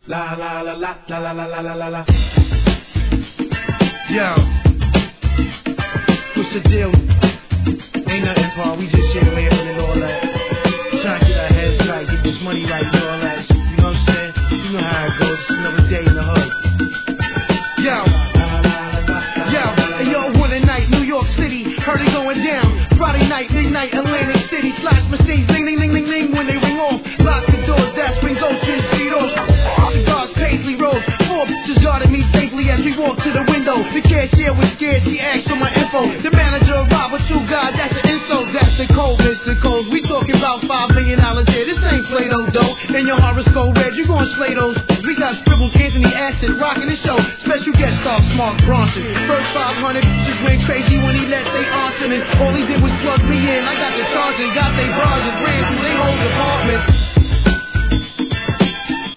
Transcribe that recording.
La la la la la la la la la la la. Yo, what's the deal? Ain't nothing, Paul. We just here laughing and all that. Trying to get our heads right, get this money right and all that. You know what I'm saying? You know how it goes. It's another day in the hood. Yo, one night, New York City, heard it going down. Friday night, midnight, Atlantic City, slash machines, ding, ding, ding, ding, ding, when they ring off. Lock the doors, that's when Ocean Street off. Cigars, Paisley Road, 4 bitches guarded me safely as we walked to the window. The cashier was scared, she asked for my info. The manager arrived with 2 guys, that's the insult, that's the code, Mr. Coles. We talking about $5 million here, this ain't Play-Doh, though. And your horoscope red, you gon' slay those. We got scribbles, Anthony Acid, rocking the show. Special guest star, Mark Bronson. First 500 bitches went crazy when he let they answer. And all he did was plug me in. I got the charge and got they bars and ran through they whole department.